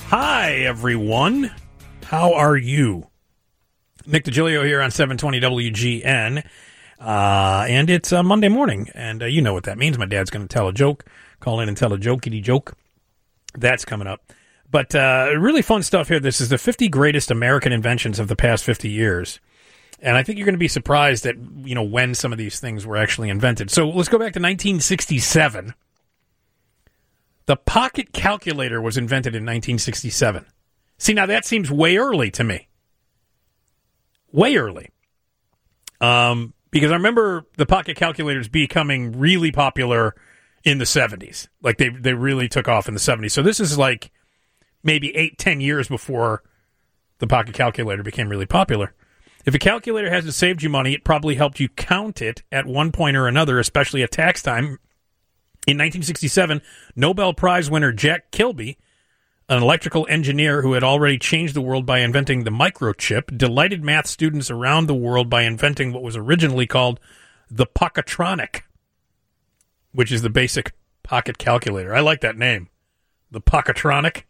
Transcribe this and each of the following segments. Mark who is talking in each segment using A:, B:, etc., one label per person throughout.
A: Hi, everyone. How are you? Nick DiGilio here on 720 WGN. And it's Monday morning, and you know what that means. My dad's going to tell a joke. Call in and tell a jokey joke. That's coming up. But really fun stuff here. This is the 50 greatest American inventions of the past 50 years. And I think you're going to be surprised at, when some of these things were actually invented. So let's go back to 1967. The pocket calculator was invented in 1967. See, now that seems way early to me. Way early. Because I remember the pocket calculators becoming really popular in the 70s. Like, they really took off in the 70s. So this is like maybe 8-10 years before the pocket calculator became really popular. If a calculator hasn't saved you money, it probably helped you count it at one point or another, especially at tax time. In 1967, Nobel Prize winner Jack Kilby, an electrical engineer who had already changed the world by inventing the microchip, delighted math students around the world by inventing what was originally called the Pocketronic, which is the basic pocket calculator. I like that name, the Pocketronic.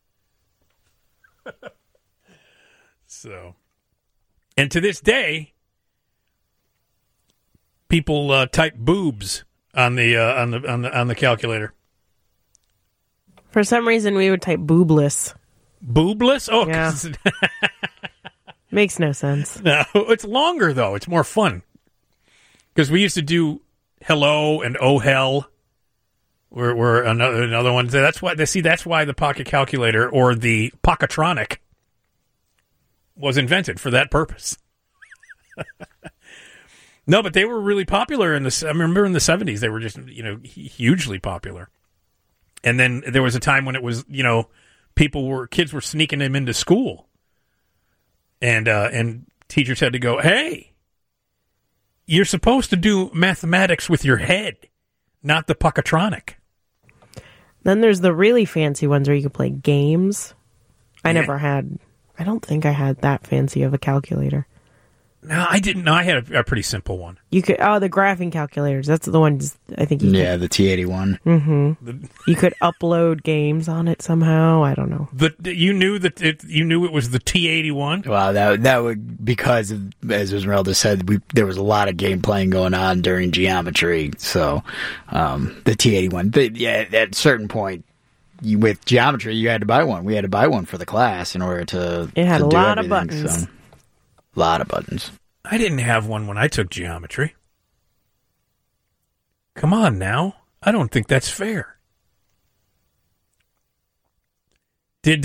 A: And to this day, people type boobs on the calculator.
B: For some reason, we would type boobless.
A: Boobless? Oh,
B: yeah. Makes no sense.
A: No, it's longer though. It's more fun because we used to do hello and oh hell. We're another one. That's why the pocket calculator or the Pocketronic was invented for that purpose. No, but they were really popular I remember in the 70s, they were just, hugely popular. And then there was a time when it was, kids were sneaking them into school. And teachers had to go, hey, you're supposed to do mathematics with your head, not the Pocketronic.
B: Then there's the really fancy ones where you can play games. I don't think I had that fancy of a calculator.
A: No, I didn't know. I had a pretty simple one.
B: You could the graphing calculators. That's the ones I think.
C: The T81.
B: Mm-hmm. You could upload games on it somehow. I don't know.
A: You knew it was the T81.
C: Wow, that would, because of, as Esmeralda said, there was a lot of game playing going on during geometry. So the T81. But yeah, at a certain point, with geometry, you had to buy one. We had to buy one for the class in order to.
B: It had
C: to
B: a
C: do
B: lot
C: everything,
B: of buttons.
C: So. A lot of buttons.
A: I didn't have one when I took geometry. Come on now. I don't think that's fair. Did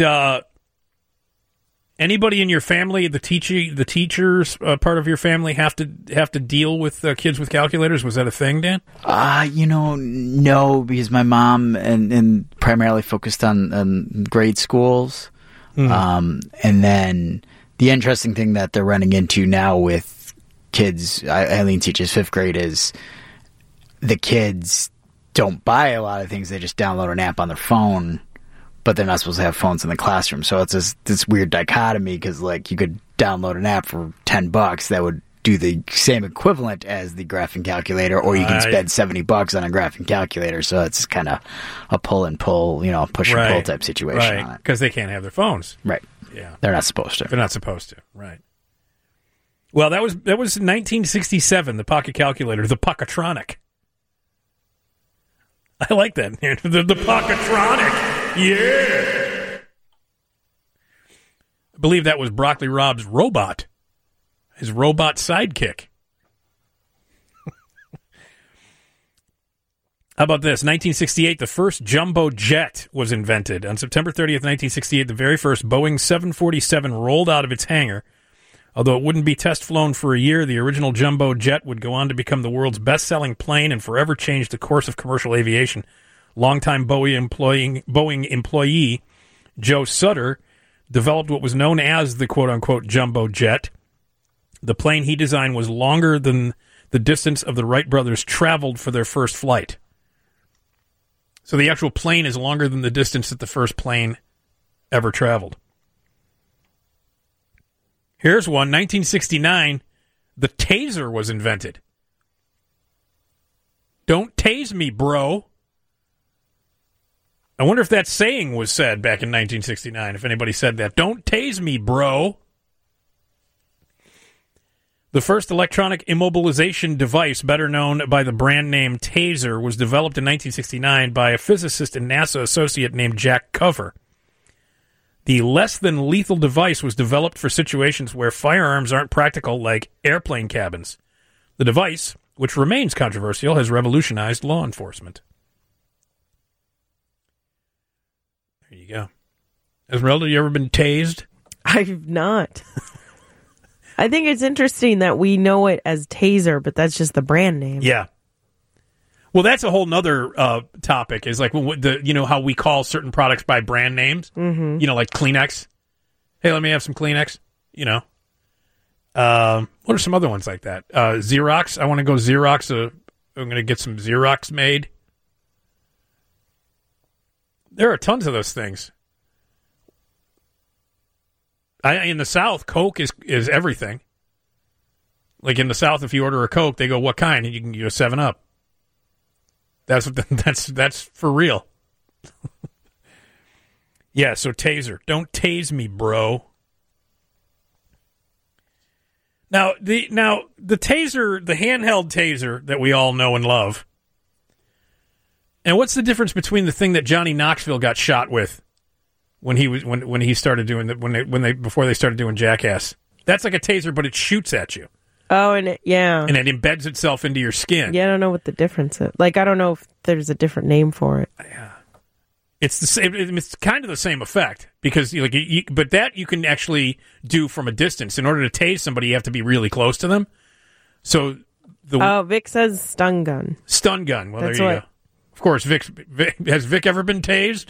A: anybody in your family, the teachers part of your family, have to deal with kids with calculators? Was that a thing, Dan?
C: No, because my mom and primarily focused on grade schools, and then. The interesting thing that they're running into now with kids, Eileen teaches 5th grade, is the kids don't buy a lot of things. They just download an app on their phone, but they're not supposed to have phones in the classroom. So it's this weird dichotomy because, like, you could download an app for $10 that would do the same equivalent as the graphing calculator, or you can spend $70 on a graphing calculator. So it's kind of a pull and pull, push and pull type situation on it.
A: Because they can't have their phones.
C: Right.
A: Yeah.
C: They're not supposed to.
A: They're not supposed to. Right. Well, that was 1967, the pocket calculator, the Pocketronic. I like that. the Pocketronic. Yeah. I believe that was Broccoli Rob's robot. His robot sidekick. How about this? 1968, the first jumbo jet was invented. On September 30th, 1968, the very first Boeing 747 rolled out of its hangar. Although it wouldn't be test flown for a year, the original jumbo jet would go on to become the world's best-selling plane and forever change the course of commercial aviation. Longtime Boeing employee Joe Sutter developed what was known as the quote-unquote jumbo jet. The plane he designed was longer than the distance of the Wright brothers traveled for their first flight. So the actual plane is longer than the distance that the first plane ever traveled. Here's one. 1969, the taser was invented. Don't tase me, bro. I wonder if that saying was said back in 1969, if anybody said that. Don't tase me, bro. The first electronic immobilization device, better known by the brand name Taser, was developed in 1969 by a physicist and NASA associate named Jack Cover. The less-than-lethal device was developed for situations where firearms aren't practical, like airplane cabins. The device, which remains controversial, has revolutionized law enforcement. There you go. Esmeralda, you ever been tased?
B: I've not. I think it's interesting that we know it as Taser, but that's just the brand name.
A: Yeah. Well, that's a whole nother topic, is like how we call certain products by brand names. Mm-hmm. Like Kleenex. Hey, let me have some Kleenex. What are some other ones like that? Xerox. I want to go Xerox. I'm going to get some Xerox made. There are tons of those things. In the South, Coke is everything. Like in the South, if you order a Coke, they go, "What kind?" And you can get a 7-Up. That's for real. Yeah. So Taser, don't tase me, bro. Now the Taser, the handheld Taser that we all know and love. And what's the difference between the thing that Johnny Knoxville got shot with when he started doing that, before they started doing Jackass? That's like a Taser, but it shoots at you.
B: Oh, and it
A: embeds itself into your skin.
B: Yeah, I don't know what the difference is. Like, I don't know if there's a different name for it.
A: Yeah, it's the same. It's kind of the same effect because but that you can actually do from a distance. In order to tase somebody, you have to be really close to them. So
B: Vic says stun gun.
A: Stun gun. Well, there you go. Of course, Vic has Vic ever been tased?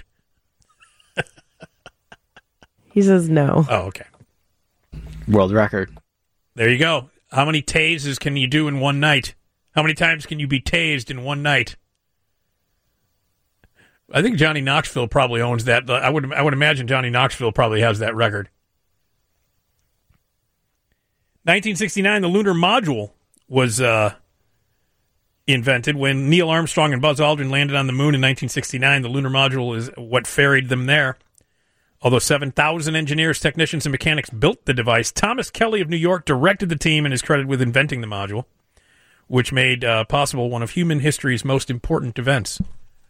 B: He says no.
A: Oh, okay.
C: World record.
A: There you go. How many tases can you do in one night? How many times can you be tased in one night? I think Johnny Knoxville probably owns that. I would imagine Johnny Knoxville probably has that record. 1969, the lunar module was invented when Neil Armstrong and Buzz Aldrin landed on the moon in 1969. The lunar module is what ferried them there. Although 7,000 engineers, technicians, and mechanics built the device, Thomas Kelly of New York directed the team and is credited with inventing the module, which made possible one of human history's most important events.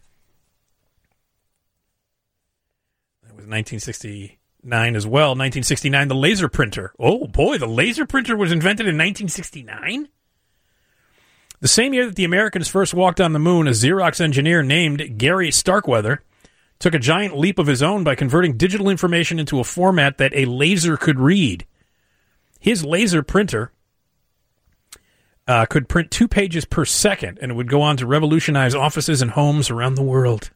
A: That was 1969 as well. 1969, the laser printer. Oh, boy, the laser printer was invented in 1969? The same year that the Americans first walked on the moon, a Xerox engineer named Gary Starkweather took a giant leap of his own by converting digital information into a format that a laser could read. His laser printer could print 2 pages per second, and it would go on to revolutionize offices and homes around the world.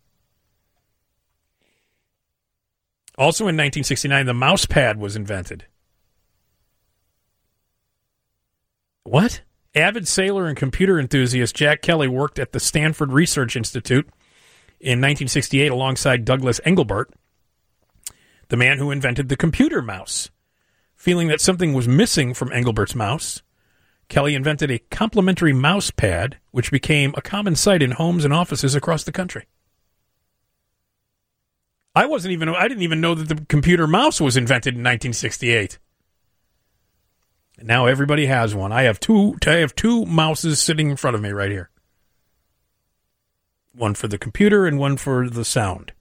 A: Also in 1969, the mouse pad was invented. What? Avid sailor and computer enthusiast Jack Kelly worked at the Stanford Research Institute in 1968 alongside Douglas Engelbart, the man who invented the computer mouse. Feeling that something was missing from Engelbart's mouse, Kelly invented a complementary mouse pad, which became a common sight in homes and offices across the country. I didn't even know that the computer mouse was invented in 1968. And now everybody has one. I have two mouses sitting in front of me right here. One for the computer and one for the sound.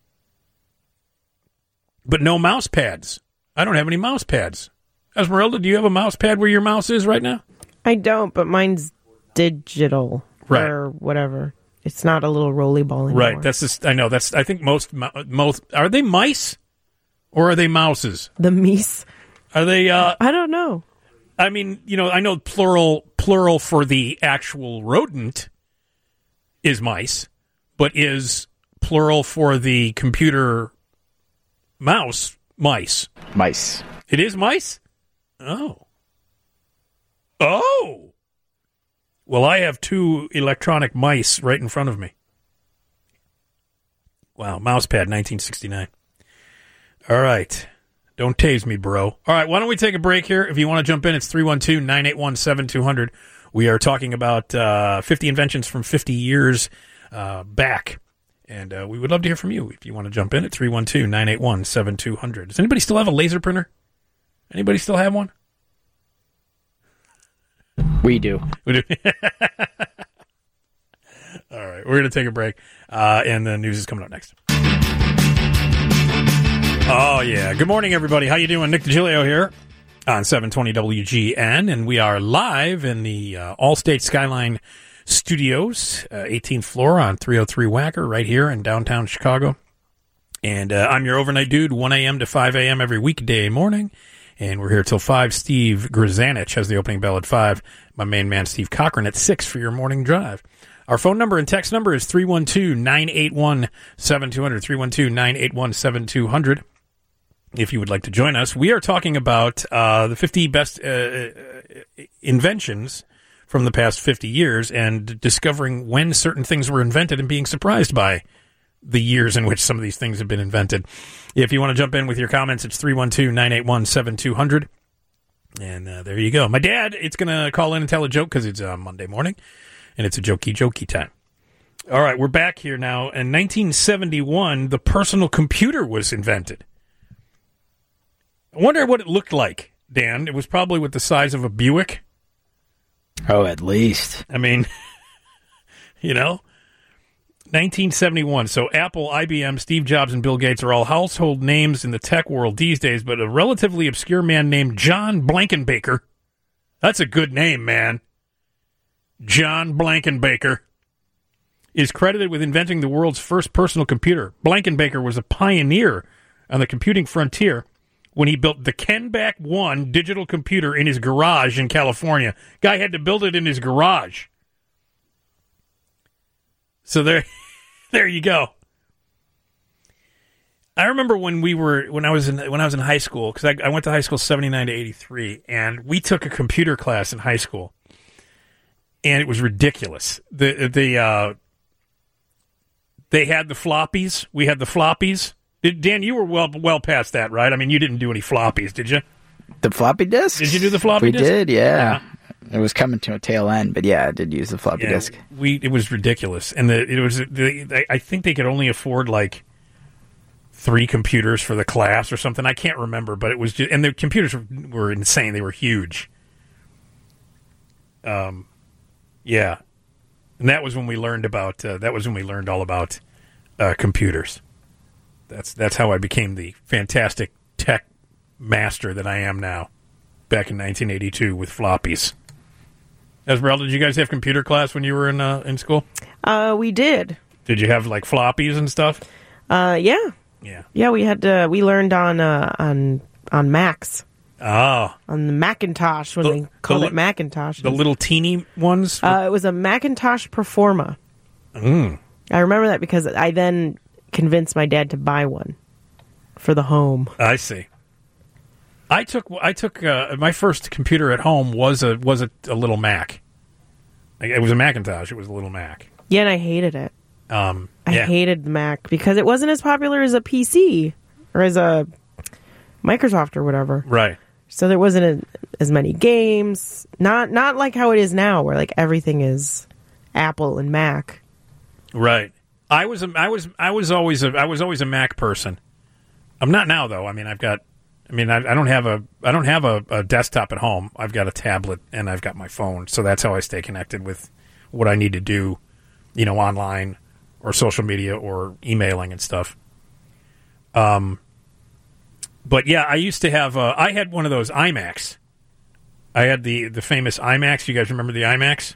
A: But no mouse pads. I don't have any mouse pads. Esmeralda, do you have a mouse pad where your mouse is right now?
B: I don't, but mine's digital.
A: Right.
B: Or whatever. It's not a little rolly ball anymore.
A: Right. That's just, I know. I think most, are they mice or are they mouses?
B: The meese.
A: Are they,
B: I don't know.
A: I mean, I know plural for the actual rodent is mice, but is plural for the computer mouse mice?
C: Mice.
A: It is mice? Oh. Oh! Well, I have 2 electronic mice right in front of me. Wow, mousepad, 1969. All right. Don't tase me, bro. All right, why don't we take a break here? If you want to jump in, it's 312-981-7200. We are talking about 50 inventions from 50 years back. And we would love to hear from you if you want to jump in at 312-981-7200. Does anybody still have a laser printer? Anybody still have one?
C: We do.
A: We do. All right, we're going to take a break, and the news is coming up next. Oh, yeah. Good morning, everybody. How you doing? Nick DiGilio here on 720 WGN, and we are live in the Allstate Skyline Studios, 18th floor on 303 Wacker, right here in downtown Chicago. And I'm your overnight dude, 1 a.m. to 5 a.m. every weekday morning. And we're here till 5. Steve Grzanich has the opening bell at 5. My main man, Steve Cochran, at 6 for your morning drive. Our phone number and text number is 312-981-7200, 312-981-7200. If you would like to join us, we are talking about the 50 best inventions from the past 50 years and discovering when certain things were invented and being surprised by the years in which some of these things have been invented. If you want to jump in with your comments, it's 312-981-7200. And there you go. My dad, it's going to call in and tell a joke because it's Monday morning, and it's a jokey time. All right, we're back here now. In 1971, the personal computer was invented. I wonder what it looked like, Dan. It was probably with the size of a Buick.
C: Oh, at least.
A: I mean, you know, 1971. So Apple, IBM, Steve Jobs, and Bill Gates are all household names in the tech world these days, but a relatively obscure man named John Blankenbaker. That's a good name, man. John Blankenbaker is credited with inventing the world's first personal computer. Blankenbaker was a pioneer on the computing frontier when he built the Kenback 1 digital computer in his garage in California. Guy had to build it in his garage. So there you go. I remember when I was in high school, because I went to high school 79 to 83, and we took a computer class in high school, and it was ridiculous. They had the floppies. We had the floppies. Dan, you were well past that, right? I mean, you didn't do any floppies, did you?
C: The floppy disk?
A: Did you do the floppy disk?
C: We did, yeah. It was coming to a tail end, but yeah, I did use the floppy disk.
A: It was ridiculous, and I think they could only afford like 3 computers for the class or something. I can't remember, but it was just, and the computers were insane. They were huge. Yeah, and that was when we learned about. That was when we learned all about computers. That's how I became the fantastic tech master that I am now. Back in 1982 with floppies. Esmeralda, did you guys have computer class when you were in school?
B: We did. Did
A: you have like floppies and stuff?
B: Yeah. Yeah, we learned on Macs.
A: Oh.
B: On the Macintosh when they called it Macintosh.
A: The little teeny ones?
B: It was a Macintosh Performa.
A: I
B: remember that because I then convinced my dad to buy one for the home.
A: I see. I took my first computer at home was a little Mac. It was a Macintosh. It was a little Mac.
B: Yeah, and I hated it. I hated the Mac because it wasn't as popular as a PC or as a Microsoft or whatever.
A: Right.
B: So there wasn't as many games. Not like how it is now, where like everything is Apple and Mac.
A: Right. I was always a Mac person. I'm not now though. I mean, I don't have a desktop at home. I've got a tablet and I've got my phone. So that's how I stay connected with what I need to do, online or social media or emailing and stuff. But yeah, I used to have, I had one of those iMacs. I had the famous iMacs. You guys remember the iMacs?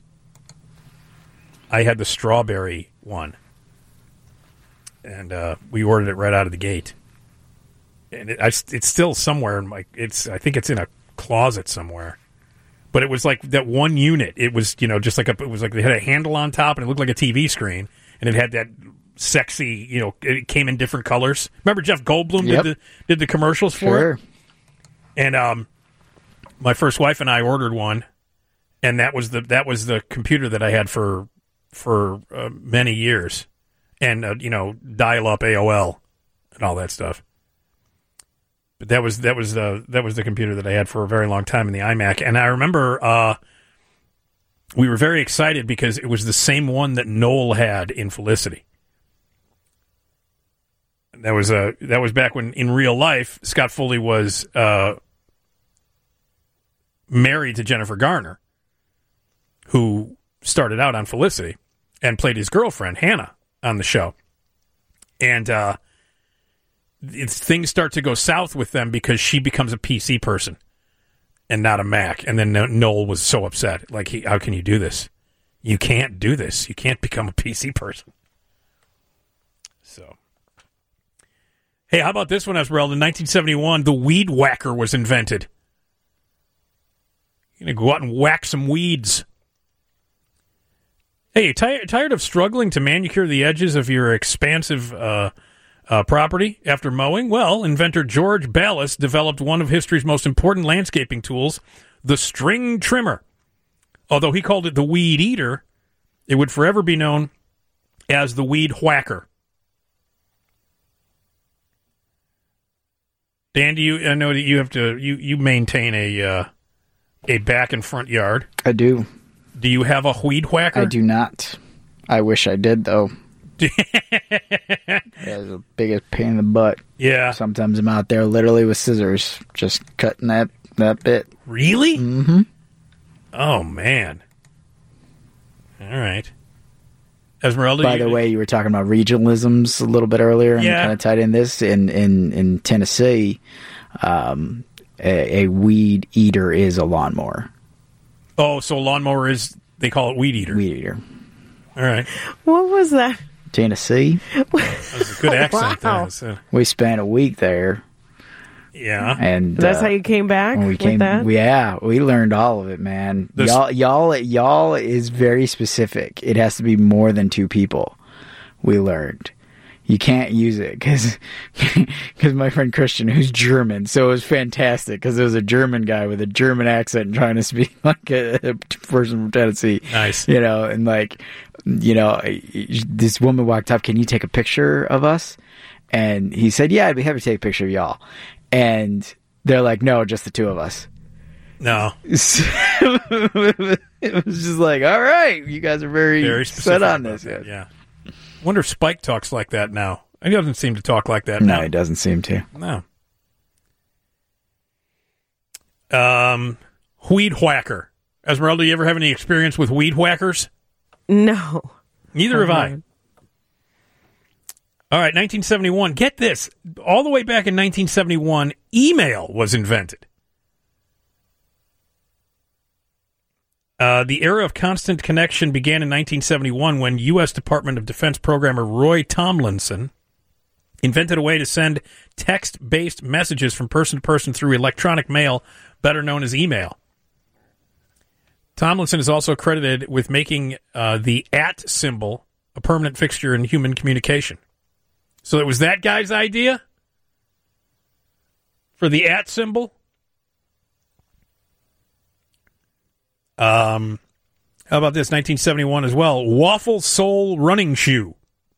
A: I had the strawberry one. And we ordered it right out of the gate. And it's still somewhere in I think it's in a closet somewhere. But it was like that one unit. It was, just like it was like they had a handle on top and it looked like a TV screen. And it had that sexy, it came in different colors. Remember Jeff Goldblum did the commercials for it? And my first wife and I ordered one, and that was the computer that I had for many years. And dial up AOL and all that stuff. But that was the computer that I had for a very long time in the iMac. And I remember we were very excited because it was the same one that Noel had in Felicity. That was back when, in real life, Scott Foley was married to Jennifer Garner, who started out on Felicity and played his girlfriend, Hannah, on the show. And things start to go south with them because she becomes a PC person and not a Mac. And then Noel was so upset. Like, how can you do this? You can't do this. You can't become a PC person. So, hey, how about this one, Esmeralda? In 1971, the weed whacker was invented. You're going to go out and whack some weeds. Hey, tired of struggling to manicure the edges of your expansive property after mowing? Well, inventor George Ballas developed one of history's most important landscaping tools, the string trimmer. Although he called it the weed eater, it would forever be known as the weed whacker. Dan, I know that you have to. You maintain a back and front yard.
C: I do.
A: Do you have a weed whacker?
C: I do not. I wish I did, though. It's the biggest pain in the butt.
A: Yeah.
C: Sometimes I'm out there literally with scissors, just cutting that bit.
A: Really?
C: Mm-hmm.
A: Oh, man. All right. Esmeralda.
C: By the way, you were talking about regionalisms a little bit earlier, and kind of tied in this in Tennessee. A weed eater is a lawnmower.
A: Oh, so lawnmower is, they call it weed eater.
C: Weed eater.
A: All right.
B: What was that?
C: Tennessee.
A: That was a good accent.
B: Wow.
A: There. So,
C: We spent a week there.
A: yeah.
C: And
B: That's how you came back
C: when we came,
B: with that?
C: we learned all of it, man. Y'all is very specific. It has to be more than 2 people. We learned. You can't use it because my friend Christian, who's German, so it was fantastic because it was a German guy with a German accent trying to speak like a person from Tennessee.
A: Nice.
C: And this woman walked up, "Can you take a picture of us?" And he said, "Yeah, I'd be happy to take a picture of y'all." And they're like, "No, just the 2 of us."
A: No.
C: It was just like, all right, you guys are very
A: specific
C: set on
A: about
C: this.
A: that, yeah. Wonder if Spike talks like that now. He doesn't seem to talk like that now.
C: No, he doesn't seem to.
A: No. Weed whacker. Esmeralda, you ever have any experience with weed whackers?
B: No.
A: Neither have I. All right, 1971. Get this. All the way back in 1971, email was invented. The era of constant connection began in 1971 when U.S. Department of Defense programmer Roy Tomlinson invented a way to send text-based messages from person to person through electronic mail, better known as email. Tomlinson is also credited with making the @ symbol a permanent fixture in human communication. So it was that guy's idea for the @ symbol? How about this? 1971 as well. Waffle Sole running shoe.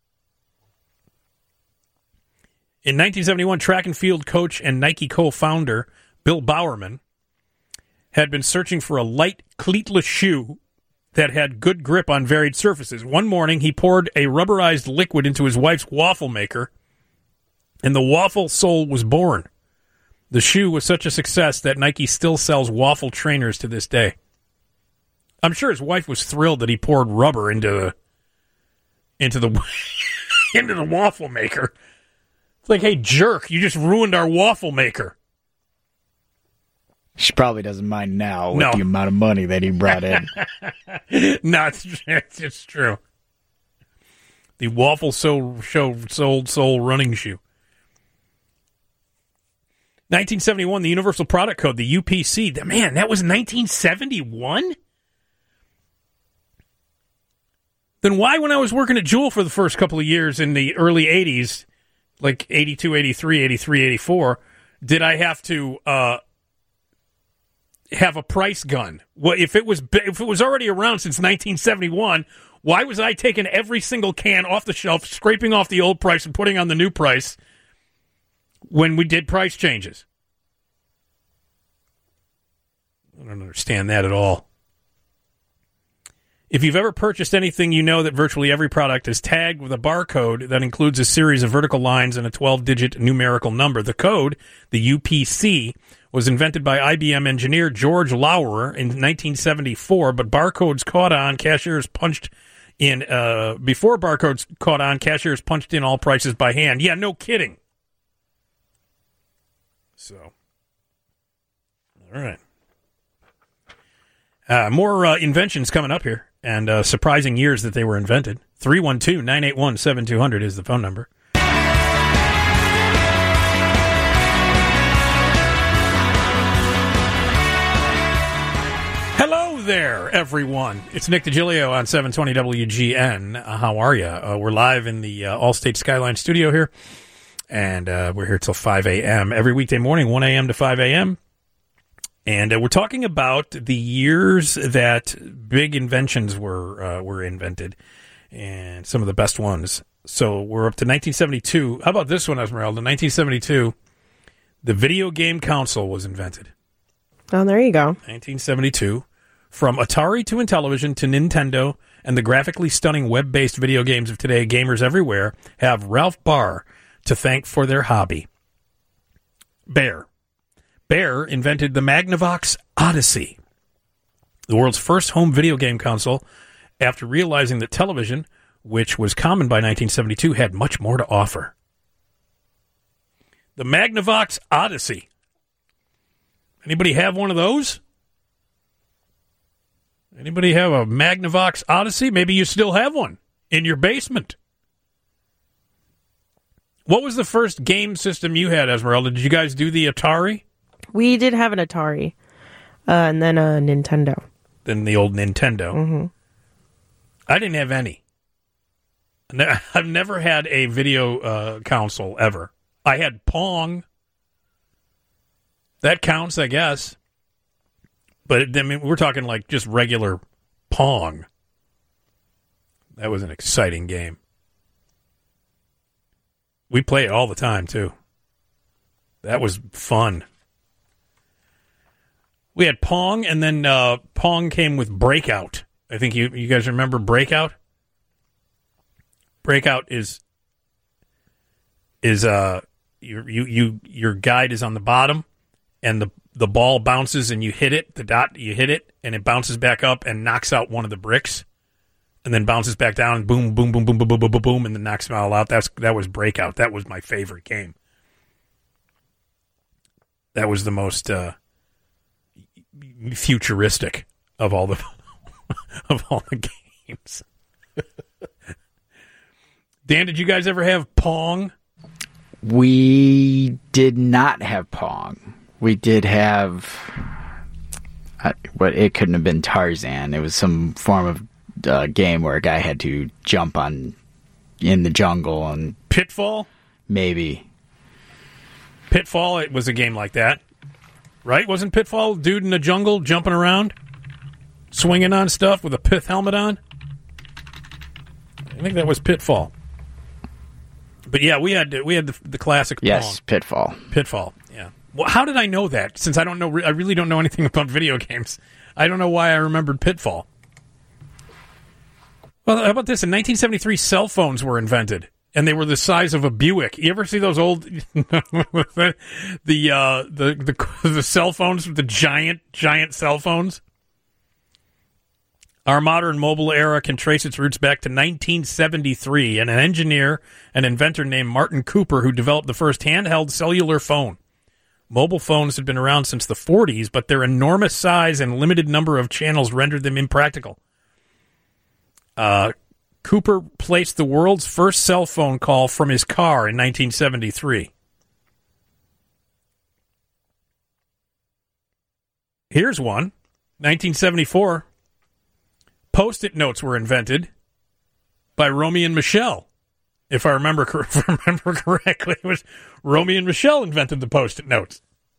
A: In 1971, track and field coach and Nike co-founder Bill Bowerman had been searching for a light cleatless shoe that had good grip on varied surfaces. One morning, he poured a rubberized liquid into his wife's waffle maker, and the waffle sole was born. The shoe was such a success that Nike still sells waffle trainers to this day. I'm sure his wife was thrilled that he poured rubber into the into the waffle maker. It's like, hey, jerk, you just ruined our waffle maker.
C: She probably doesn't mind now with the amount of money that he brought in.
A: No, it's true. The waffle sold running shoe. 1971, the Universal Product Code, the UPC. Man, that was 1971? Then why, when I was working at Jewel for the first couple of years in the early 80s, like 82, 83, 83, 84, did I have to have a price gun? Well, if it was already around since 1971, why was I taking every single can off the shelf, scraping off the old price and putting on the new price when we did price changes? I don't understand that at all. If you've ever purchased anything, you know that virtually every product is tagged with a barcode that includes a series of vertical lines and a 12-digit numerical number. The code, the UPC, was invented by IBM engineer George Laurer in 1974, but barcodes caught on, cashiers punched in, before barcodes caught on, cashiers punched in all prices by hand. Yeah, no kidding. So, all right. More inventions coming up here, and surprising years that they were invented. 312-981-7200 is the phone number. Hello there, everyone. It's Nick DiGilio on 720 WGN. How are you? We're live in the Allstate Skyline studio here, and we're here till 5 a.m. every weekday morning, 1 a.m. to 5 a.m., and we're talking about the years that big inventions were invented, and some of the best ones. So we're up to 1972. How about this one, Esmeralda? 1972, the video game console was invented.
B: Oh, there you go.
A: 1972. From Atari to Intellivision to Nintendo and the graphically stunning web-based video games of today, gamers everywhere have Ralph Baer to thank for their hobby. Baer invented the Magnavox Odyssey, the world's first home video game console, after realizing that television, which was common by 1972, had much more to offer. The Magnavox Odyssey. Anybody have one of those? Anybody have a Magnavox Odyssey? Maybe you still have one in your basement. What was the first game system you had, Esmeralda? Did you guys do the Atari?
B: We did have an Atari, and then a Nintendo.
A: Then the old Nintendo.
B: Mm-hmm.
A: I didn't have any. I've never had a video console ever. I had Pong. That counts, I guess. But I mean, we're talking like just regular Pong. That was an exciting game. We play it all the time, too. That was fun. We had Pong, and then Pong came with Breakout. I think you guys remember Breakout? Breakout is your guide is on the bottom, and the ball bounces and you hit it, you hit it, and it bounces back up and knocks out one of the bricks, and then bounces back down and boom, boom, boom, boom, boom, boom, boom, boom, boom, and then knocks them all out. That was Breakout. That was my favorite game. That was the most futuristic of all the games. Dan, did you guys ever have Pong?
C: We did not have Pong. We did have what it couldn't have been Tarzan. It was some form of game where a guy had to jump in the jungle and
A: Pitfall.
C: Maybe
A: Pitfall. It was a game like that, right? Wasn't Pitfall dude in the jungle jumping around, swinging on stuff with a pith helmet on? I think that was Pitfall. But yeah, we had the classic Pong.
C: Yes, Pitfall.
A: Yeah. Well, how did I know that? Since I really don't know anything about video games. I don't know why I remembered Pitfall. Well, how about this? In 1973, cell phones were invented, and they were the size of a Buick. You ever see those old the cell phones with the giant cell phones? Our modern mobile era can trace its roots back to 1973 and an engineer and inventor named Martin Cooper who developed the first handheld cellular phone. Mobile phones had been around since the 40s, but their enormous size and limited number of channels rendered them impractical. Cooper placed the world's first cell phone call from his car in 1973. Here's one. 1974. Post-it notes were invented by Romy and Michelle. If I remember correctly, it was Romy and Michelle invented the Post-it notes.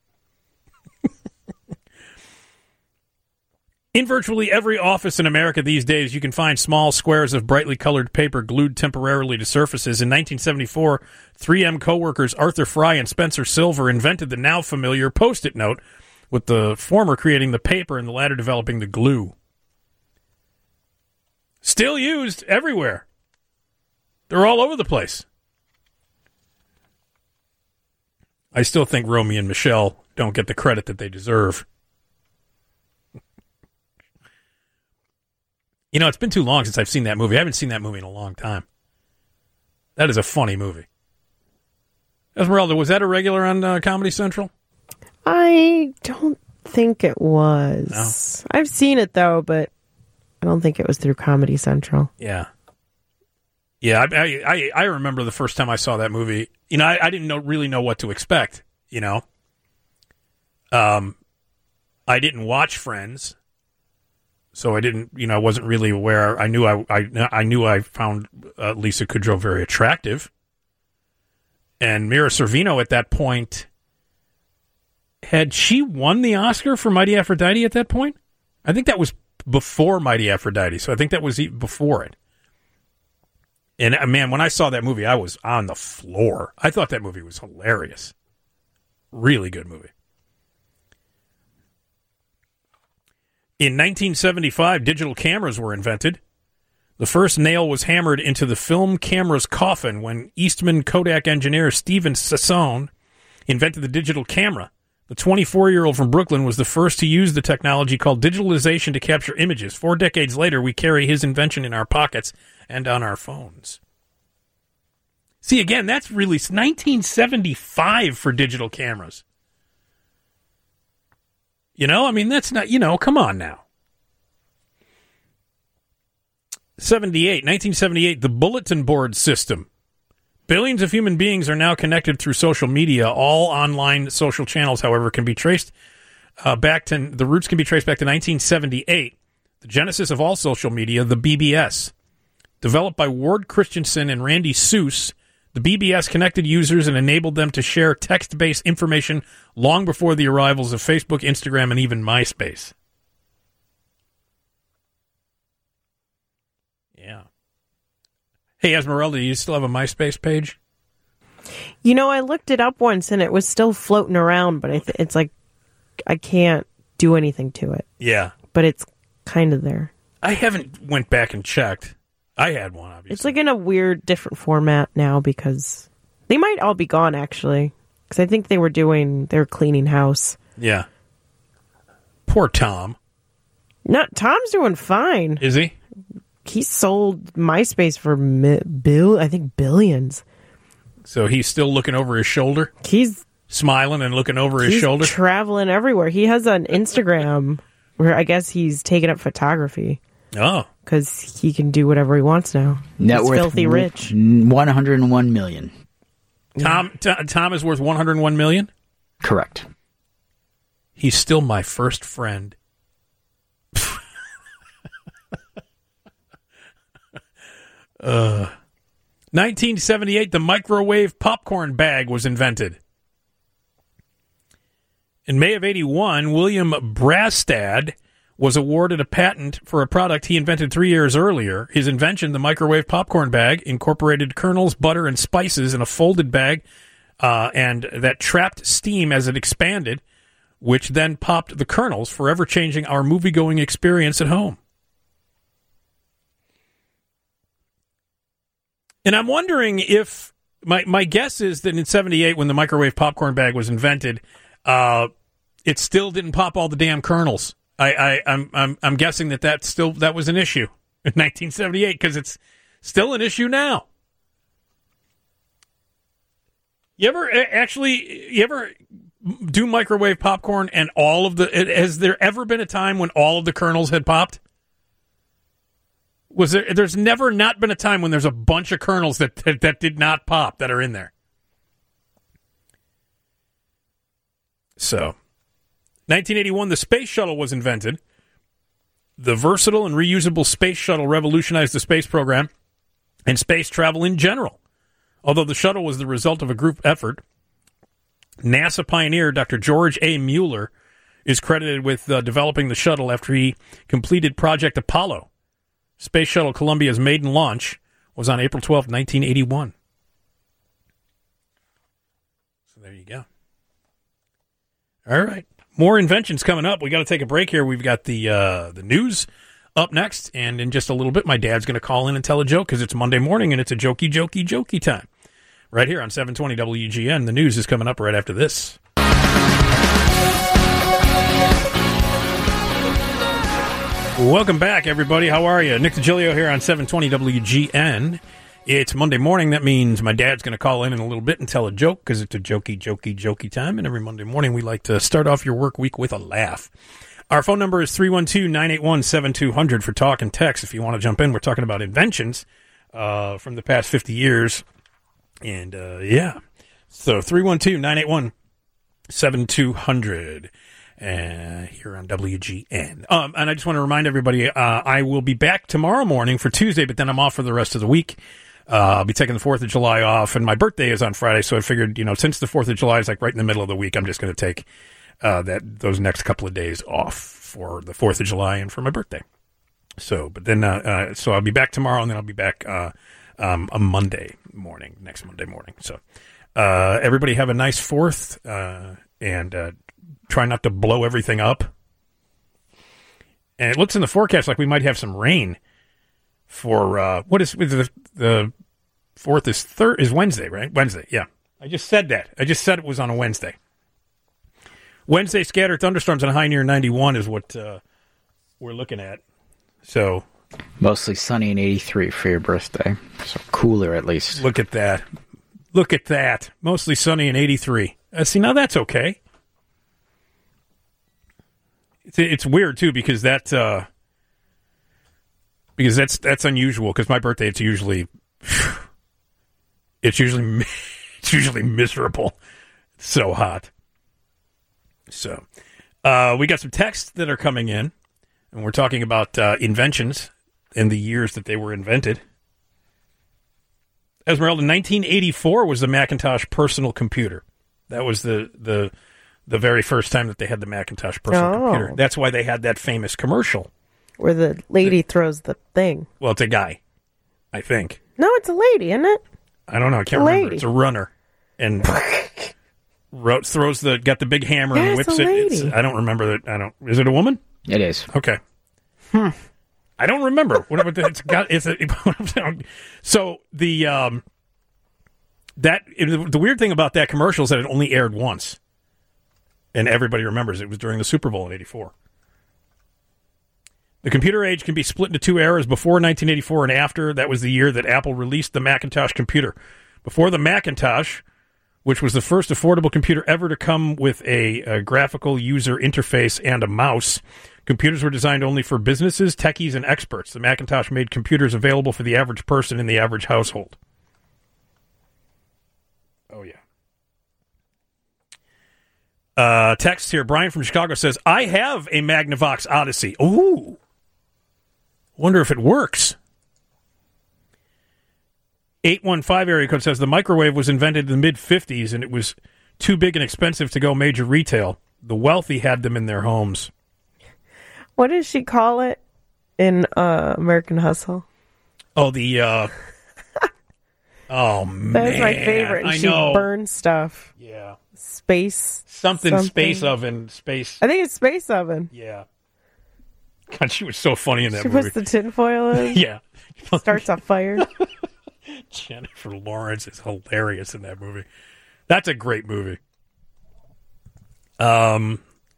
A: In virtually every office in America these days, you can find small squares of brightly colored paper glued temporarily to surfaces. In 1974, 3M co-workers Arthur Fry and Spencer Silver invented the now familiar Post-it note, with the former creating the paper and the latter developing the glue. Still used everywhere. They're all over the place. I still think Romy and Michelle don't get the credit that they deserve. You know, it's been too long since I've seen that movie. I haven't seen that movie in a long time. That is a funny movie. Esmeralda, was that a regular on Comedy Central?
B: I don't think it was. No. I've seen it, though, but I don't think it was through Comedy Central.
A: Yeah. Yeah, I remember the first time I saw that movie. You know, I didn't really know what to expect, you know. I didn't watch Friends, so I didn't, you know, I wasn't really aware. I knew I found Lisa Kudrow very attractive. And Mira Sorvino at that point, had she won the Oscar for Mighty Aphrodite at that point? I think that was before Mighty Aphrodite, so I think that was before it. And, man, when I saw that movie, I was on the floor. I thought that movie was hilarious. Really good movie. In 1975, digital cameras were invented. The first nail was hammered into the film camera's coffin when Eastman Kodak engineer Steven Sasson invented the digital camera. The 24-year-old from Brooklyn was the first to use the technology called digitalization to capture images. 4 decades later, we carry his invention in our pockets and on our phones. See, again, that's released 1975 for digital cameras. You know, I mean, that's not, you know, come on now. 1978, the bulletin board system. Billions of human beings are now connected through social media. All online social channels, however, can be traced the roots can be traced back to 1978. The genesis of all social media, the BBS. Developed by Ward Christensen and Randy Seuss, the BBS connected users and enabled them to share text-based information long before the arrivals of Facebook, Instagram, and even MySpace. Yeah. Hey, Esmeralda, do you still have a MySpace page?
B: You know, I looked it up once, and it was still floating around, but it's like I can't do anything to it.
A: Yeah.
B: But it's kind of there.
A: I haven't went back and checked. I had one, obviously.
B: It's like in a weird, different format now because they might all be gone, actually. Because I think they were cleaning house.
A: Yeah. Poor Tom.
B: No, Tom's doing fine.
A: Is he?
B: He sold MySpace for I think billions.
A: So he's still looking over his shoulder?
B: He's
A: smiling and looking over his shoulder?
B: Traveling everywhere. He has an Instagram where I guess he's taken up photography.
A: Oh.
B: Because he can do whatever he wants now.
C: Net
B: he's
C: worth
B: filthy rich.
C: 101 million.
A: Tom is worth 101 million?
C: Correct.
A: He's still my first friend. 1978, the microwave popcorn bag was invented. In May of 81, William Brastad was awarded a patent for a product he invented 3 years earlier. His invention, the microwave popcorn bag, incorporated kernels, butter, and spices in a folded bag, and that trapped steam as it expanded, which then popped the kernels, forever changing our movie-going experience at home. And I'm wondering if, my guess is that in 78, when the microwave popcorn bag was invented, it still didn't pop all the damn kernels. I'm guessing that was an issue in 1978 because it's still an issue now. You ever do microwave popcorn and has there ever been a time when all of the kernels had popped? There's never not been a time when there's a bunch of kernels that did not pop that are in there. So, 1981, the space shuttle was invented. The versatile and reusable space shuttle revolutionized the space program and space travel in general. Although the shuttle was the result of a group effort, NASA pioneer Dr. George A. Mueller is credited with developing the shuttle after he completed Project Apollo. Space Shuttle Columbia's maiden launch was on April 12, 1981. So there you go. All right. More inventions coming up. We got to take a break here. We've got the news up next. And in just a little bit, my dad's going to call in and tell a joke because it's Monday morning and it's a jokey time. Right here on 720 WGN. The news is coming up right after this. Welcome back, everybody. How are you? Nick DiGilio here on 720 WGN. It's Monday morning. That means my dad's going to call in a little bit and tell a joke because it's a jokey time. And every Monday morning, we like to start off your work week with a laugh. Our phone number is 312-981-7200 for talk and text. If you want to jump in, we're talking about inventions from the past 50 years. And, yeah. So 312-981-7200 here on WGN. And I just want to remind everybody, I will be back tomorrow morning for Tuesday, but then I'm off for the rest of the week. I'll be taking the 4th of July off, and my birthday is on Friday, so I figured, since the 4th of July is like right in the middle of the week, I'm just going to take those next couple of days off for the 4th of July and for my birthday. So, but then, so I'll be back tomorrow, and then I'll be back a Monday morning, next Monday morning. So, everybody have a nice 4th, and try not to blow everything up. And it looks in the forecast like we might have some rain for, what is the 4th is Wednesday, right? Wednesday, yeah. I just said that. I just said it was on a Wednesday. Wednesday, scattered thunderstorms and a high near 91 is what we're looking at. So
C: Mostly sunny and 83 for your birthday. So cooler, at least.
A: Look at that. Look at that. Mostly sunny and 83. See, now that's okay. It's weird, too, because that's unusual, because my birthday, it's usually miserable. It's so hot. So, we got some texts that are coming in, and we're talking about inventions and the years that they were invented. Esmeralda, 1984 was the Macintosh personal computer. That was the very first time that they had the Macintosh personal computer. That's why they had that famous commercial.
B: Where the lady throws the thing.
A: Well, it's a guy, I think.
B: No, it's a lady, isn't it?
A: I don't know. I can't remember. It's a runner. And got the big hammer and whips it. I don't remember that. Is it a woman?
C: It is.
A: Okay. I don't remember. So the weird thing about that commercial is that it only aired once. And everybody remembers it was during the Super Bowl in 84. The computer age can be split into two eras, before 1984 and after. That was the year that Apple released the Macintosh computer. Before the Macintosh, which was the first affordable computer ever to come with a graphical user interface and a mouse, computers were designed only for businesses, techies, and experts. The Macintosh made computers available for the average person in the average household. Oh, yeah. Text here. Brian from Chicago says, I have a Magnavox Odyssey. Ooh. Wonder if it works. 815 area code says, the microwave was invented in the mid-50s, and it was too big and expensive to go major retail. The wealthy had them in their homes.
B: What does she call it in American Hustle?
A: Oh, oh, man.
B: That's my favorite. She burns stuff.
A: Yeah.
B: Something.
A: Space oven. Space.
B: I think it's Space Oven.
A: Yeah. God, she was so funny in that
B: movie.
A: She
B: puts the tinfoil in.
A: Yeah.
B: Starts a fire.
A: Jennifer Lawrence is hilarious in that movie. That's a great movie. Let's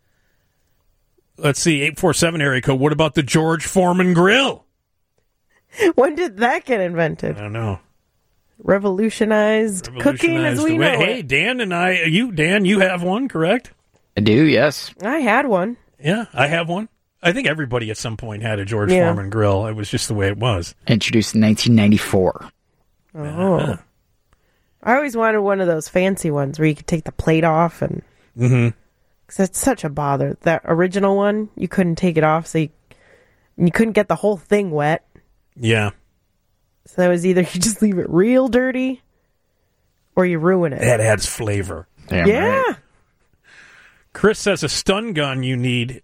A: see, 847 area code. What about the George Foreman grill?
B: When did that get invented?
A: I don't know.
B: Revolutionized cooking as we know it.
A: Hey, Dan and Dan, you have one, correct?
C: I do, yes.
B: I had one.
A: Yeah, I have one. I think everybody at some point had a George Foreman grill. It was just the way it was.
C: Introduced in 1994.
B: Oh. I always wanted one of those fancy ones where you could take the plate off and...
A: Mm-hmm.
B: Because that's such a bother. That original one, you couldn't take it off, so you couldn't get the whole thing wet.
A: Yeah.
B: So that was either you just leave it real dirty, or you ruin it.
A: That adds flavor.
C: Damn right.
A: Chris says a stun gun you need...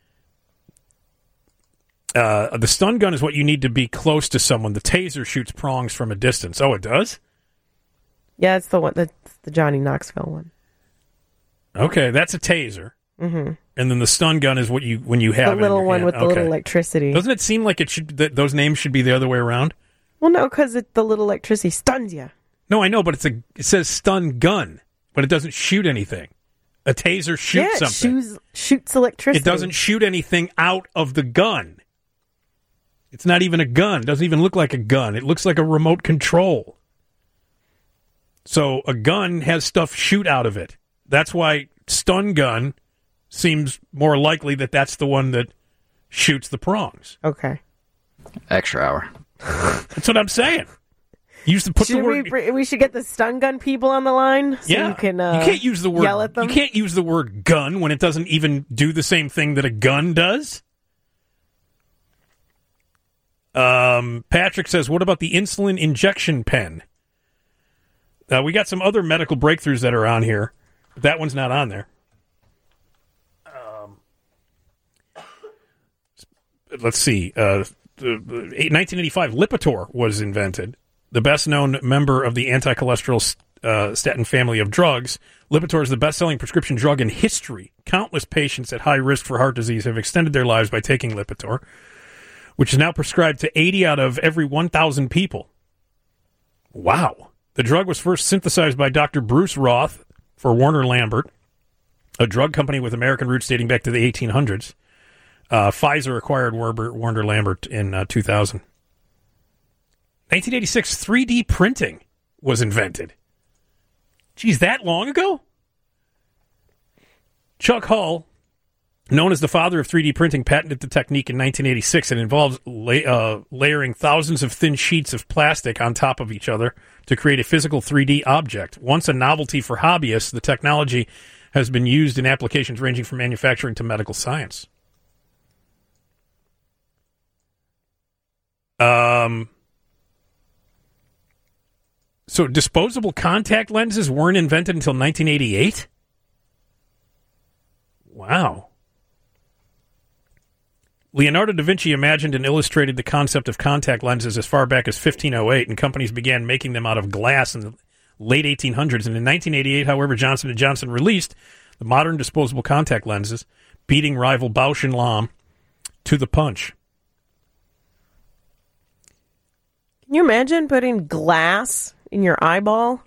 A: the stun gun is what you need to be close to someone. The taser shoots prongs from a distance. Oh, it does?
B: Yeah, it's the one. That's the Johnny Knoxville one.
A: Okay, that's a taser.
B: Mm-hmm.
A: And then the stun gun is what you when you have
B: The little one with the little electricity.
A: Doesn't it seem like it should that those names should be the other way around?
B: Well, no, because the little electricity stuns you.
A: No, I know, but it says stun gun, but it doesn't shoot anything. A taser shoots something.
B: Shoots electricity.
A: It doesn't shoot anything out of the gun. It's not even a gun. It doesn't even look like a gun. It looks like a remote control. So a gun has stuff shoot out of it. That's why stun gun seems more likely that that's the one that shoots the prongs.
B: Okay.
C: Extra hour.
A: That's what I'm saying. You used to put the word.
B: We should get the stun gun people on the line so you can
A: you can't use the word,
B: yell at them.
A: You can't use the word gun when it doesn't even do the same thing that a gun does. Patrick says, what about the insulin injection pen? We got some other medical breakthroughs that are on here. But that one's not on there. Let's see. 1985, Lipitor was invented. The best-known member of the anti-cholesterol statin family of drugs, Lipitor is the best-selling prescription drug in history. Countless patients at high risk for heart disease have extended their lives by taking Lipitor, which is now prescribed to 80 out of every 1,000 people. Wow. The drug was first synthesized by Dr. Bruce Roth for Warner Lambert, a drug company with American roots dating back to the 1800s. Pfizer acquired Warner Lambert in 2000. 1986, 3D printing was invented. Geez, that long ago? Chuck Hull, known as the father of 3D printing, patented the technique in 1986. It involves layering thousands of thin sheets of plastic on top of each other to create a physical 3D object. Once a novelty for hobbyists, the technology has been used in applications ranging from manufacturing to medical science. So disposable contact lenses weren't invented until 1988? Wow. Leonardo da Vinci imagined and illustrated the concept of contact lenses as far back as 1508, and companies began making them out of glass in the late 1800s. And in 1988, however, Johnson & Johnson released the modern disposable contact lenses, beating rival Bausch & Lomb to the punch.
B: Can you imagine putting glass in your eyeball?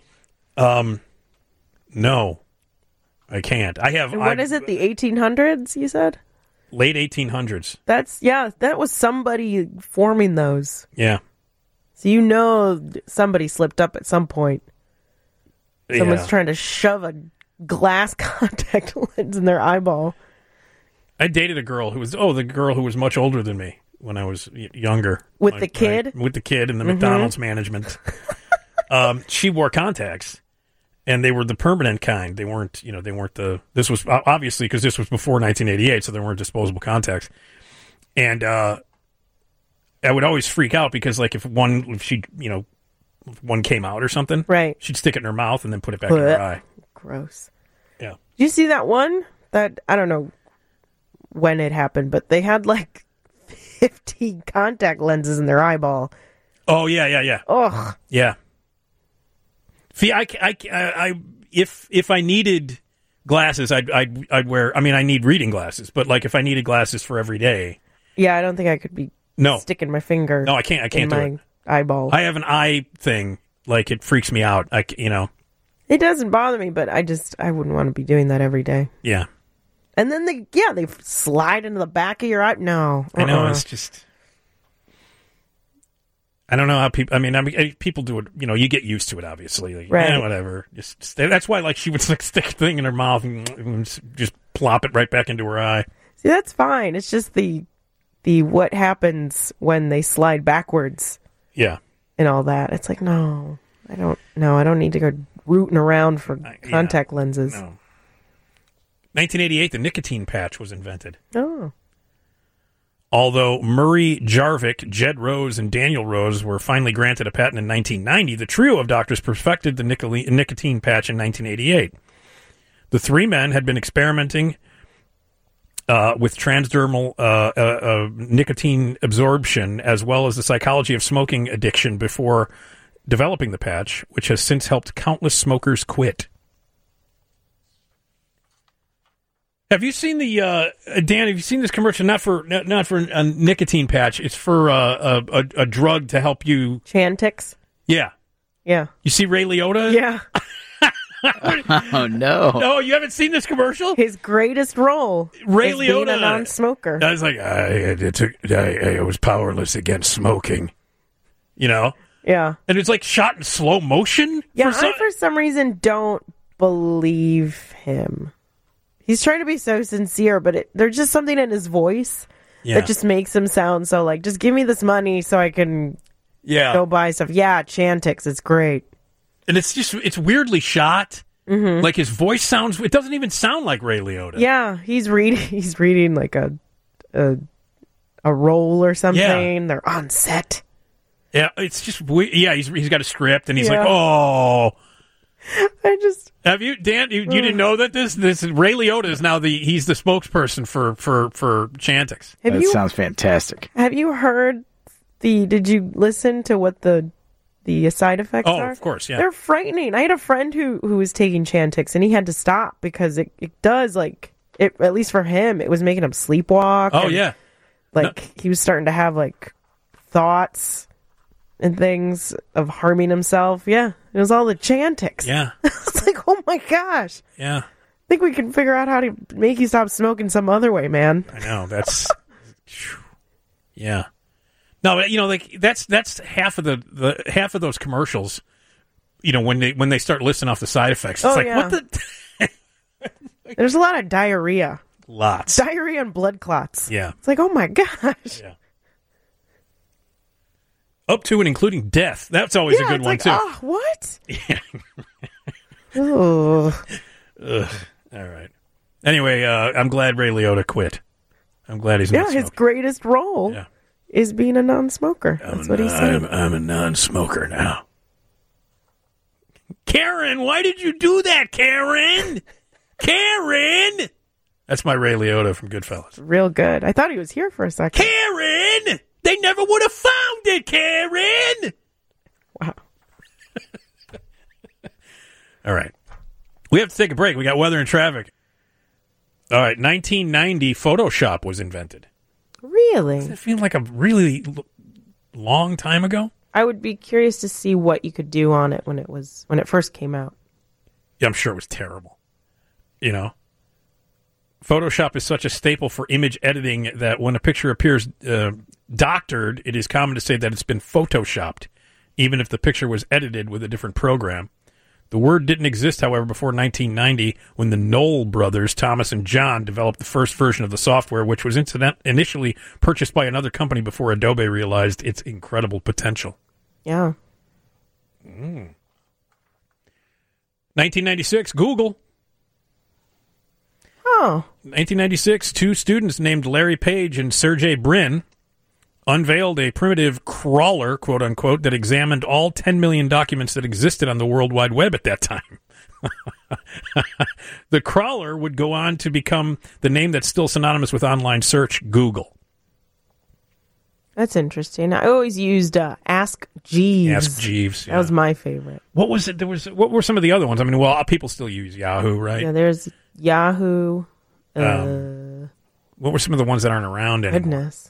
A: No, I can't.
B: And what is it? The 1800s? You said
A: late 1800s.
B: That was somebody forming those.
A: Yeah.
B: So somebody slipped up at some point. Someone's trying to shove a glass contact lens in their eyeball.
A: I dated a girl who was much older than me when I was younger.
B: With the kid
A: and the McDonald's management. She wore contacts, and they were the permanent kind. They weren't this was obviously because this was before 1988, so there weren't disposable contacts. And I would always freak out because if one came out or something,
B: right,
A: she'd stick it in her mouth and then put it back in her eye.
B: Gross.
A: Yeah.
B: Did you see that one? That I don't know when it happened, but they had 50 contact lenses in their eyeball.
A: Oh yeah.
B: Ugh.
A: Yeah. See, I if I needed glasses, I'd wear. I mean, I need reading glasses, but if I needed glasses for every day,
B: yeah, I don't think I could be sticking my finger.
A: No, I can't. I can't do it.
B: Eyeball.
A: I have an eye thing. It freaks me out.
B: It doesn't bother me, but I wouldn't want to be doing that every day.
A: Yeah.
B: And then they slide into the back of your eye. No,
A: I know it's just. I don't know how people. I mean, people do it. You get used to it. Obviously,
B: right?
A: Whatever. That's why, she would stick a thing in her mouth and just plop it right back into her eye.
B: See, that's fine. It's just the what happens when they slide backwards.
A: Yeah.
B: And all that. It's no, I don't need to go rooting around for contact lenses.
A: No. 1988, the nicotine patch was invented.
B: Oh.
A: Although Murray Jarvik, Jed Rose, and Daniel Rose were finally granted a patent in 1990, the trio of doctors perfected the nicotine patch in 1988. The three men had been experimenting with transdermal nicotine absorption, as well as the psychology of smoking addiction before developing the patch, which has since helped countless smokers quit. Have you seen the Dan? Have you seen this commercial? Not for a nicotine patch. It's for a drug to help you.
B: Chantix.
A: Yeah.
B: Yeah.
A: You see Ray Liotta?
B: Yeah.
C: Oh no!
A: No, you haven't seen this commercial?
B: His greatest role.
A: Ray
B: is
A: Liotta,
B: being a non-smoker.
A: I was like, I was powerless against smoking. You know?
B: Yeah.
A: And it's like shot in slow motion.
B: Yeah. I for some reason don't believe him. He's trying to be so sincere, but there's just something in his voice that just makes him sound so like, just give me this money so I can go buy stuff. Yeah, Chantix, it's great.
A: And it's weirdly shot. Mm-hmm. Like his voice sounds, it doesn't even sound like Ray Liotta.
B: Yeah, he's reading like a role or something. Yeah. They're on set.
A: Yeah, it's just he's got a script and he's like, oh. Have you, Dan? You didn't know that this Ray Liotta is now he's the spokesperson for Chantix.
C: That sounds fantastic.
B: Have you heard did you listen to what the side effects are?
A: Oh, of course, yeah.
B: They're frightening. I had a friend who was taking Chantix, and he had to stop because it does, like, at least for him, it was making him sleepwalk.
A: Oh, yeah.
B: He was starting to have, like, thoughts and things of harming himself. Yeah, it was all the Chantix.
A: Yeah.
B: It's like, oh, my gosh.
A: Yeah.
B: I think we can figure out how to make you stop smoking some other way, man.
A: I know. That's... yeah. No, you know, like that's half of the half of those commercials. You know, when they start listing off the side effects, it's what the.
B: There's a lot of diarrhea.
A: Lots
B: diarrhea and blood clots.
A: Yeah,
B: it's like, oh my gosh.
A: Yeah. Up to and including death. That's always a good one too.
B: Oh, what?
A: Yeah.
B: Ugh.
A: All right. Anyway, I'm glad Ray Liotta quit. I'm glad he's not
B: his greatest role. Yeah. Is being a non-smoker. That's what he said.
A: I'm a non-smoker now. Karen, why did you do that, Karen? Karen! That's my Ray Liotta from Goodfellas.
B: Real good. I thought he was here for a second.
A: Karen! They never would have found it, Karen!
B: Wow.
A: All right. We have to take a break. We got weather and traffic. All right. 1990, Photoshop was invented.
B: Really?
A: Does it feel like a really long time ago?
B: I would be curious to see what you could do on it when it first came out.
A: Yeah, I'm sure it was terrible. You know? Photoshop is such a staple for image editing that when a picture appears doctored, it is common to say that it's been photoshopped, even if the picture was edited with a different program. The word didn't exist, however, before 1990, when the Knoll brothers, Thomas and John, developed the first version of the software, which was initially purchased by another company before Adobe realized its incredible potential.
B: Yeah.
A: 1996, Google.
B: Oh.
A: 1996, two students named Larry Page and Sergey Brin unveiled a primitive crawler, quote-unquote, that examined all 10 million documents that existed on the World Wide Web at that time. The crawler would go on to become the name that's still synonymous with online search, Google.
B: That's interesting. I always used Ask Jeeves.
A: Ask Jeeves, yeah.
B: That was my favorite.
A: What was it? What were some of the other ones? I mean, well, people still use Yahoo, right?
B: Yeah, there's Yahoo.
A: What were some of the ones that aren't around anymore?
B: Goodness.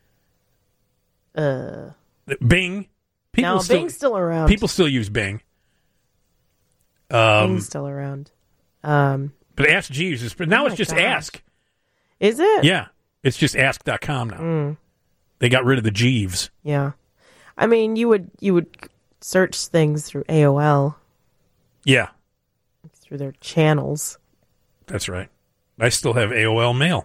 A: Bing.
B: Bing's still around.
A: People still use Bing.
B: Bing's still around.
A: But Ask Jeeves is now it's just Ask.
B: Is it?
A: Yeah. It's just ask.com now. They got rid of the Jeeves.
B: Yeah. I mean, you would search things through AOL.
A: Yeah.
B: Through their channels.
A: That's right. I still have AOL mail.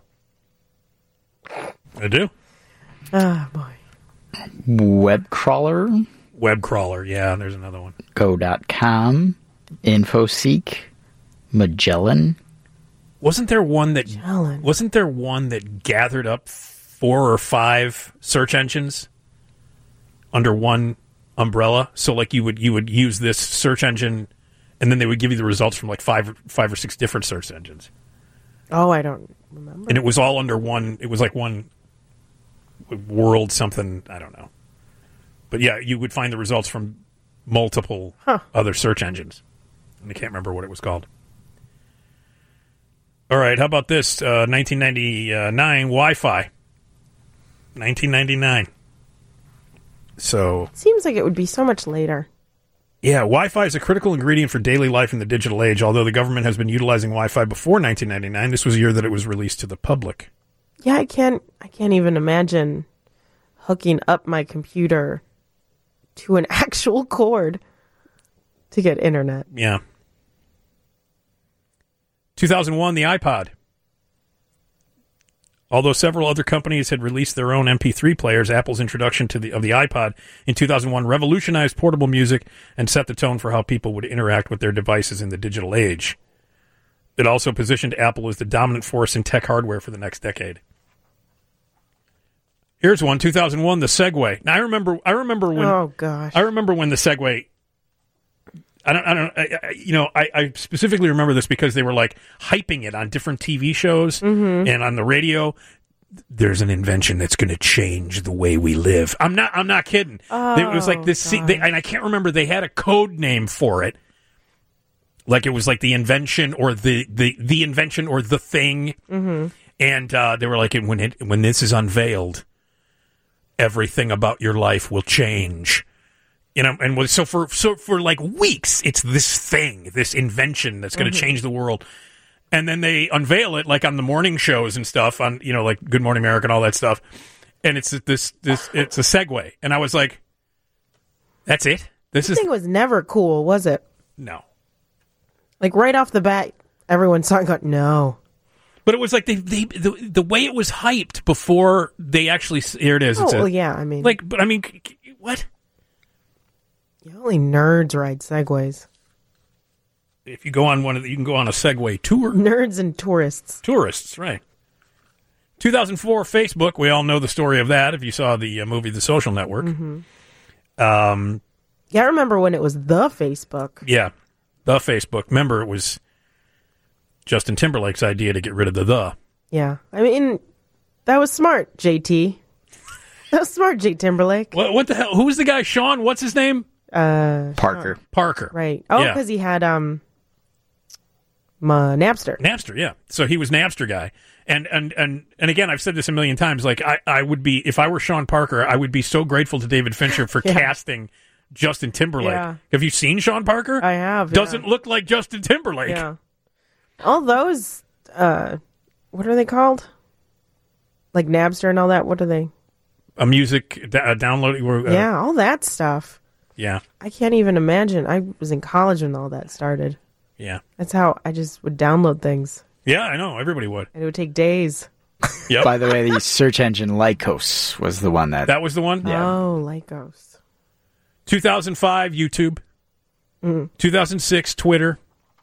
A: I do.
B: Oh, boy.
C: Web crawler.
A: Web crawler, yeah, there's another one.
C: Go.com. InfoSeek. Magellan.
A: Wasn't there one that gathered up 4 or 5 search engines under one umbrella? So like you would use this search engine and then they would give you the results from like five or six different search engines.
B: Oh, I don't remember.
A: And it was all under one. It was like one world something. I don't know. But yeah, you would find the results from multiple other search engines. And I can't remember what it was called. All right, how about this? 1999 Wi-Fi. 1999. So
B: Seems like it would be so much later.
A: yeah, Wi-Fi is a critical ingredient for daily life in the digital age. Although the government has been utilizing Wi-Fi before 1999, this was the year that it was released to the public.
B: Yeah, I can't even imagine hooking up my computer to an actual cord to get internet.
A: Yeah. 2001, the iPod. Although several other companies had released their own MP3 players, Apple's introduction of the iPod in 2001 revolutionized portable music and set the tone for how people would interact with their devices in the digital age. It also positioned Apple as the dominant force in tech hardware for the next decade. Here's one, 2001, the Segway. Now I remember when.
B: Oh gosh.
A: I remember when the Segway. I specifically remember this because they were like hyping it on different TV shows and on the radio. There's an invention that's going to change the way we live. I'm not kidding. It was like this, and I can't remember. They had a code name for it. Like it was like the invention or the invention or the thing. Mm-hmm. And they were like, when this is unveiled, everything about your life will change. You know, and so for like weeks, it's this thing, this invention that's going to change the world. And then they unveil it like on the morning shows and stuff on, like Good Morning America and all that stuff. And it's it's a Segway. And I was like, that's it?
B: This thing was never cool, was it?
A: No.
B: Like right off the bat, everyone saw it and got, no.
A: But it was like the way it was hyped before they actually, here it is.
B: Oh, well, yeah, I mean.
A: What?
B: Yeah, only nerds ride Segways.
A: If you go on you can go on a Segway tour.
B: Nerds and tourists.
A: Tourists, right. 2004, Facebook. We all know the story of that if you saw the movie The Social Network.
B: Mm-hmm. Yeah, I remember when it was the Facebook.
A: Yeah, the Facebook. Remember, it was Justin Timberlake's idea to get rid of the.
B: Yeah. I mean, that was smart, JT. That was smart, J. Timberlake.
A: What the hell? Who was the guy? Sean? What's his name?
C: Parker.
A: Parker.
B: Right. Oh, because he had Napster.
A: Napster, yeah. So he was Napster guy. And again, I've said this a million times. Like I would be, if I were Sean Parker, I would be so grateful to David Fincher for casting Justin Timberlake. Yeah. Have you seen Sean Parker?
B: I have.
A: Doesn't look like Justin Timberlake.
B: Yeah. All those, what are they called? Like Napster and all that. What are they?
A: A music downloading.
B: Yeah, all that stuff.
A: Yeah.
B: I can't even imagine. I was in college when all that started.
A: Yeah.
B: That's how I just would download things.
A: Yeah, I know. Everybody would.
B: And it would take days.
A: Yep.
C: By the way, the search engine Lycos was the one that...
A: That was the one?
B: Yeah. Oh, Lycos.
A: 2005, YouTube. 2006, Twitter.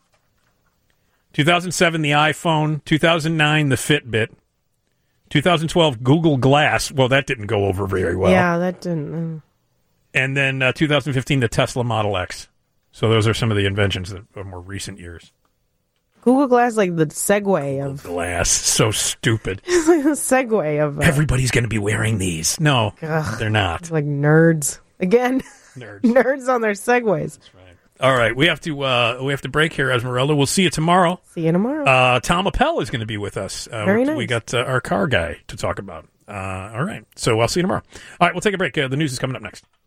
A: 2007, the iPhone. 2009, the Fitbit. 2012, Google Glass. Well, that didn't go over very well.
B: Yeah, that didn't...
A: And then 2015, the Tesla Model X. So those are some of the inventions that are more recent years.
B: Google Glass, like the Segway of...
A: Glass. So stupid.
B: It's like the Segway of...
A: Everybody's going to be wearing these. No, they're not.
B: It's like nerds. Again.
A: Nerds.
B: Nerds on their Segways.
A: That's right. All right, we have to break here, Esmeralda. We'll see you tomorrow.
B: See you tomorrow.
A: Tom Appel is going to be with us.
B: Very nice.
A: We got our car guy to talk about. All right, so I'll see you tomorrow. All right, we'll take a break. The news is coming up next.